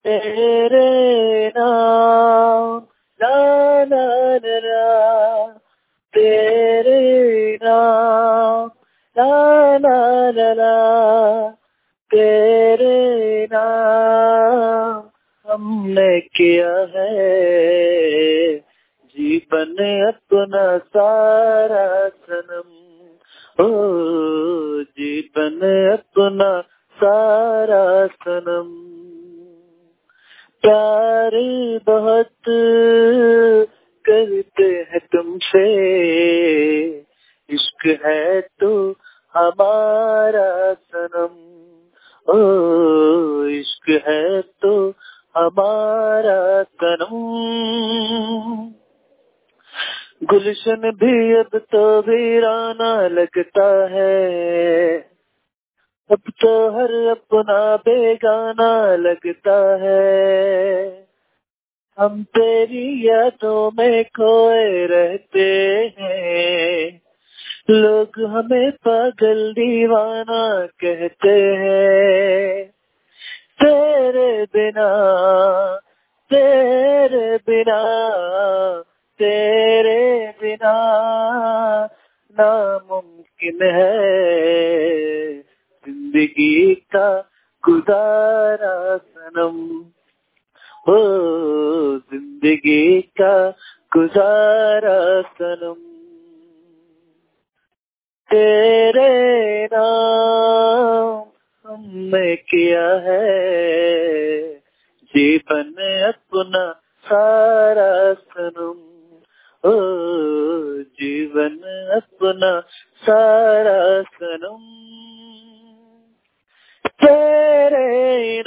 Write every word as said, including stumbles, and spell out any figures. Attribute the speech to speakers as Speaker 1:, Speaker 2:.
Speaker 1: तेरे नाम ला ला ला ला, तेरे नाम ला ला ला ला, तेरे नाम हमने किया है जीवन अपना सारा सनम, ओ जीवन अपना सारा सनम। प्यार बहुत करते हैं तुमसे, इश्क है तो हमारा सनम, ओ इश्क है तो हमारा सनम। गुलशन भी अब तो वीराना लगता है, अब तो हर अपना बेगाना लगता है। हम तेरी यादों में खोए रहते हैं, लोग हमें पागल दीवाना कहते हैं। तेरे बिना तेरे बिना तेरे बिना नामुमकिन है जिंदगी का गुजारा सनम, हो जिंदगी का गुजारा सनम। तेरे नाम हमने किया है जीवन अपना सारा सनम, ओ जीवन अपना सारा सनम। तेरे